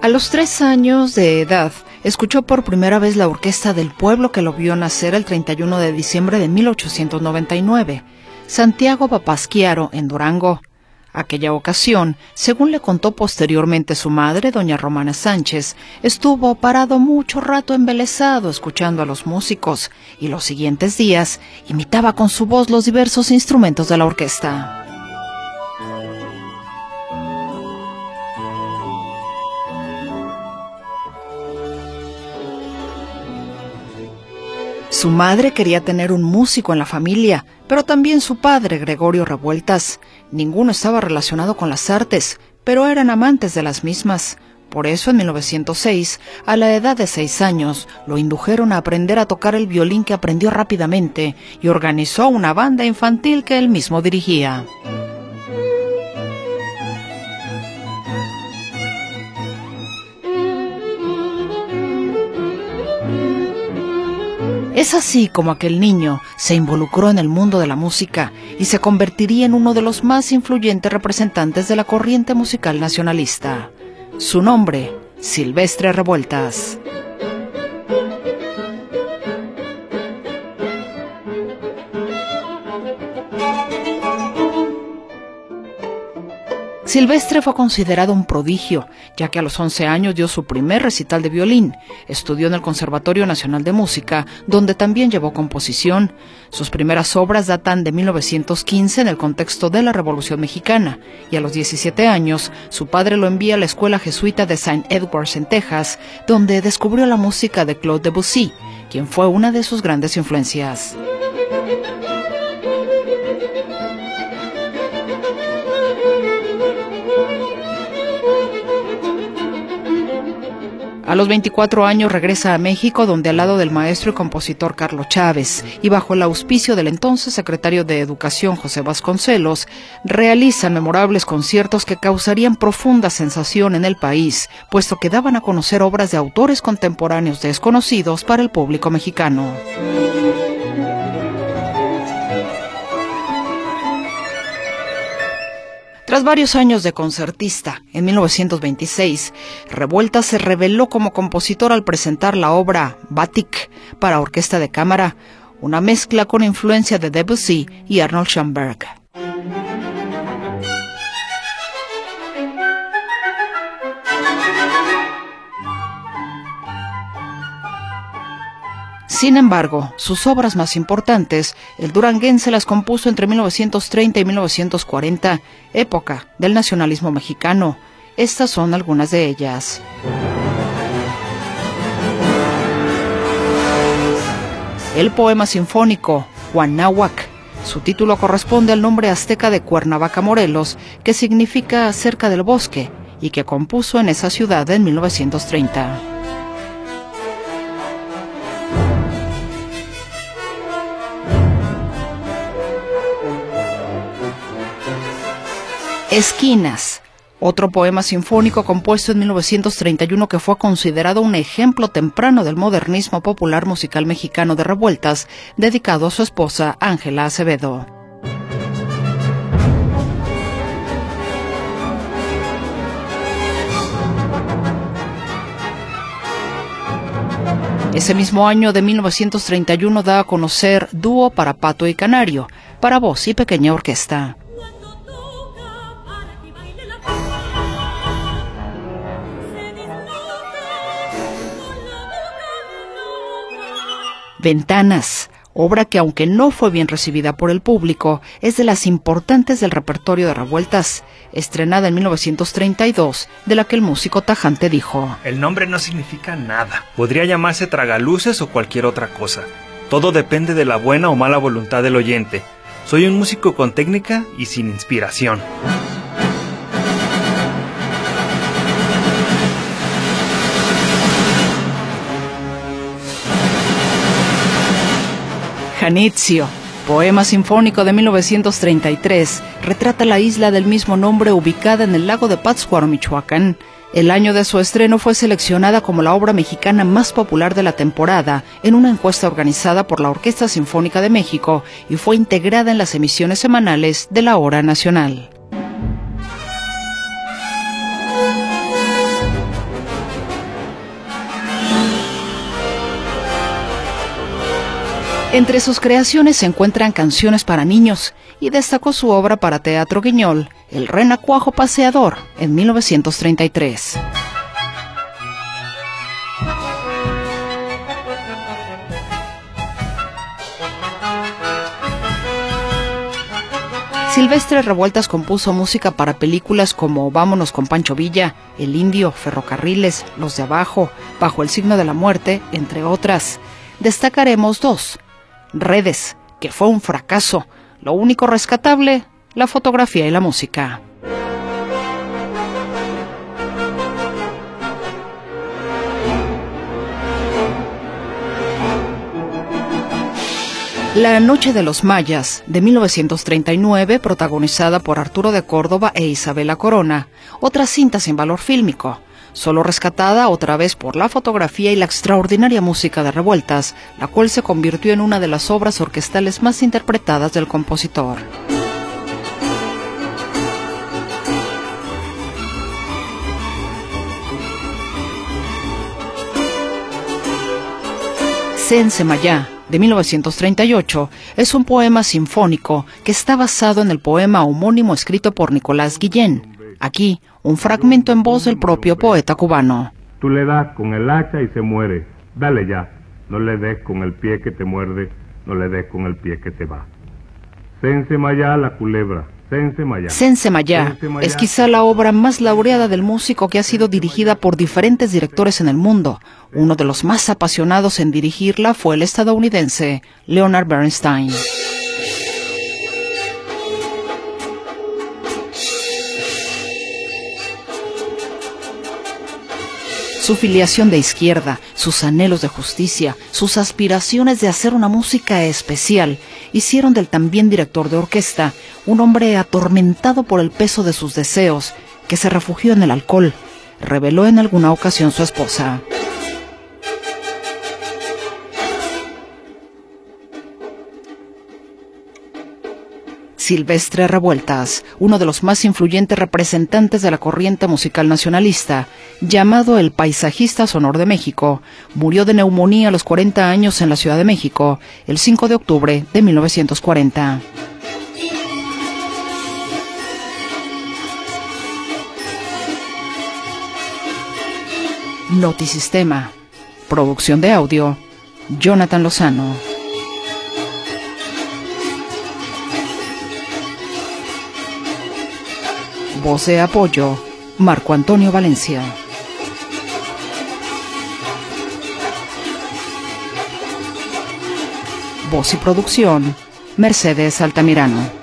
A los 3 años de edad, escuchó por primera vez la orquesta del pueblo que lo vio nacer el 31 de diciembre de 1899, Santiago Papasquiaro, en Durango. Aquella ocasión, según le contó posteriormente su madre, doña Romana Sánchez, estuvo parado mucho rato embelesado escuchando a los músicos y los siguientes días imitaba con su voz los diversos instrumentos de la orquesta. Su madre quería tener un músico en la familia, pero también su padre, Gregorio Revueltas. Ninguno estaba relacionado con las artes, pero eran amantes de las mismas. Por eso, en 1906, a la edad de 6 años, lo indujeron a aprender a tocar el violín, que aprendió rápidamente, y organizó una banda infantil que él mismo dirigía. Es así como aquel niño se involucró en el mundo de la música y se convertiría en uno de los más influyentes representantes de la corriente musical nacionalista. Su nombre, Silvestre Revueltas. Silvestre fue considerado un prodigio, ya que a los 11 años dio su primer recital de violín. Estudió en el Conservatorio Nacional de Música, donde también llevó composición. Sus primeras obras datan de 1915 en el contexto de la Revolución Mexicana, y a los 17 años, su padre lo envía a la escuela jesuita de St. Edwards en Texas, donde descubrió la música de Claude Debussy, quien fue una de sus grandes influencias. A los 24 años regresa a México, donde al lado del maestro y compositor Carlos Chávez y bajo el auspicio del entonces secretario de Educación José Vasconcelos, realizan memorables conciertos que causarían profunda sensación en el país, puesto que daban a conocer obras de autores contemporáneos desconocidos para el público mexicano. Tras varios años de concertista, en 1926, Revueltas se reveló como compositor al presentar la obra Batik para orquesta de cámara, una mezcla con influencia de Debussy y Arnold Schoenberg. Sin embargo, sus obras más importantes, el duranguense las compuso entre 1930 y 1940, época del nacionalismo mexicano. Estas son algunas de ellas. El poema sinfónico Cuanáhuac. Su título corresponde al nombre azteca de Cuernavaca, Morelos, que significa cerca del bosque, y que compuso en esa ciudad en 1930. Esquinas, otro poema sinfónico compuesto en 1931 que fue considerado un ejemplo temprano del modernismo popular musical mexicano de Revueltas, dedicado a su esposa Ángela Acevedo. Ese mismo año de 1931 da a conocer Dúo para Pato y Canario, para voz y pequeña orquesta. Ventanas, obra que aunque no fue bien recibida por el público, es de las importantes del repertorio de Revueltas, estrenada en 1932, de la que el músico tajante dijo: El nombre no significa nada, podría llamarse Tragaluces o cualquier otra cosa. Todo depende de la buena o mala voluntad del oyente. Soy un músico con técnica y sin inspiración. Janitzio, poema sinfónico de 1933, retrata la isla del mismo nombre ubicada en el lago de Pátzcuaro, Michoacán. El año de su estreno fue seleccionada como la obra mexicana más popular de la temporada en una encuesta organizada por la Orquesta Sinfónica de México y fue integrada en las emisiones semanales de la Hora Nacional. Entre sus creaciones se encuentran canciones para niños y destacó su obra para teatro guiñol, El Renacuajo Paseador, en 1933. Silvestre Revueltas compuso música para películas como Vámonos con Pancho Villa, El Indio, Ferrocarriles, Los de Abajo, Bajo el Signo de la Muerte, entre otras. Destacaremos dos. Redes, que fue un fracaso. Lo único rescatable, la fotografía y la música. La Noche de los Mayas, de 1939, protagonizada por Arturo de Córdoba e Isabela Corona, otra cinta sin valor fílmico, solo rescatada otra vez por la fotografía y la extraordinaria música de Revueltas, la cual se convirtió en una de las obras orquestales más interpretadas del compositor. Sensemayá, de 1938, es un poema sinfónico que está basado en el poema homónimo escrito por Nicolás Guillén. Aquí, un fragmento en voz del propio poeta cubano. Tú le das con el hacha y se muere. Dale ya. No le des con el pie que te muerde, no le des con el pie que te va. Sensemayá la culebra. Sensemayá es quizá la obra más laureada del músico que ha sido dirigida por diferentes directores en el mundo. Uno de los más apasionados en dirigirla fue el estadounidense Leonard Bernstein. Su filiación de izquierda, sus anhelos de justicia, sus aspiraciones de hacer una música especial, hicieron del también director de orquesta un hombre atormentado por el peso de sus deseos, que se refugió en el alcohol, reveló en alguna ocasión su esposa. Silvestre Revueltas, uno de los más influyentes representantes de la corriente musical nacionalista, llamado el paisajista sonor de México, murió de neumonía a los 40 años en la Ciudad de México, el 5 de octubre de 1940. Notisistema. Producción de audio, Jonathan Lozano. Voz de apoyo, Marco Antonio Valencia. Voz y producción, Mercedes Altamirano.